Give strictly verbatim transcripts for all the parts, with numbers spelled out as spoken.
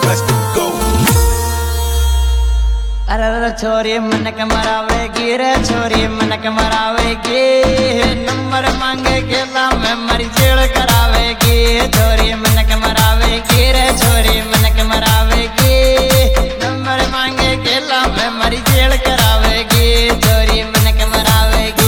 अरे छोरी मनक मरावेगी रे छोरी मनक मरावेगी नंबर मांगे गेला में मरी जेल करावेगी छोरी मनक मरावेगी रे छोरी मनक मरावेगी नंबर मांगे गेला में मरी जेल करावेगी छोरी मनक मरावेगी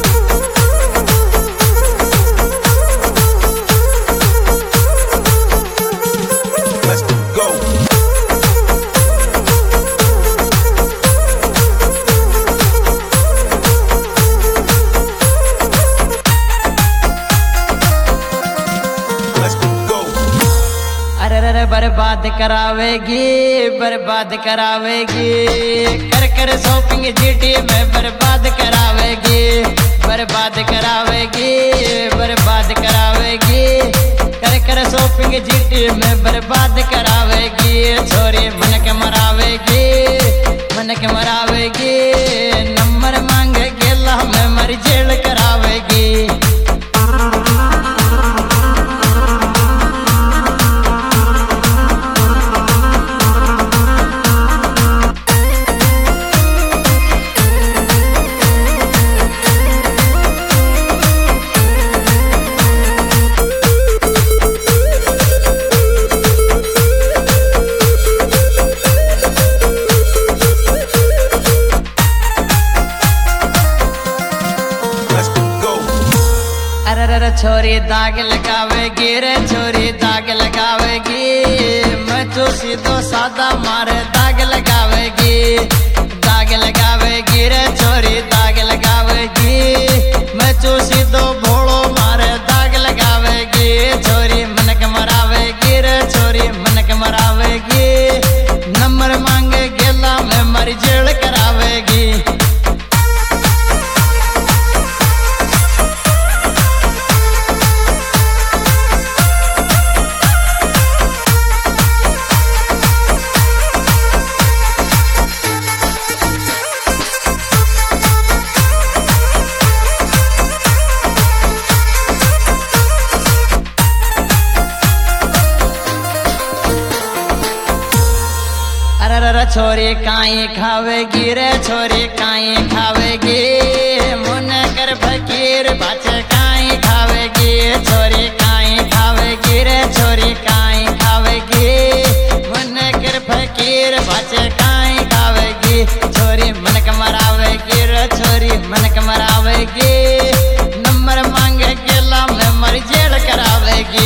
बर्बाद करावेगी बर्बाद करावेगी कर कर शॉपिंग जीटी में बर्बाद करावेगी बर्बाद करावेगी बर्बाद करावेगी कर कर शॉपिंग जीटी में बर्बाद करावेगी छोरी मनक मरावेगी मनक मरावेगी नंबर मांगे गेला में मर जेल करावेगी छोरी दाग लगावेगी रे छोरी दाग लगावेगी मैं तो सीधो सादा मारे दाग लगावेगी दाग लगावेगी रे छोरी दाग लगावेगी मैं तो सीधो भोलो मारे दाग लगावेगी छोरी मनक मरावेगी रे छोरी मनक मरावेगी नंबर मांगे गेला में मर जेल करावेगी छोरी काई खावेगी रे छोरी काई खावेगी मुन कर फकीर बाचे काई खावेगी छोरी काई खावेगी रे छोरी काई खावेगी मुन कर फकीर बाचे काई खावेगी छोरी मनक मरावेगी रे छोरी मनक मरावेगी नंबर मांगे गेला में मर जेल करावेगी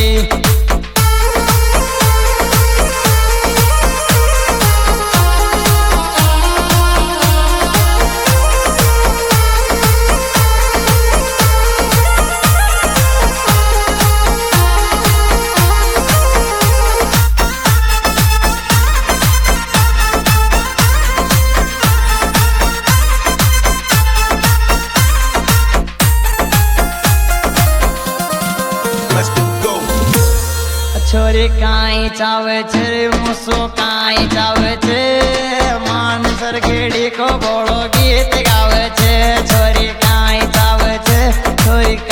छोरी काई चावे छे मुसो काई चावे छे मान सरगेड़ी को बोलो गीत गावे छे छोरी काई चावे छे छोरी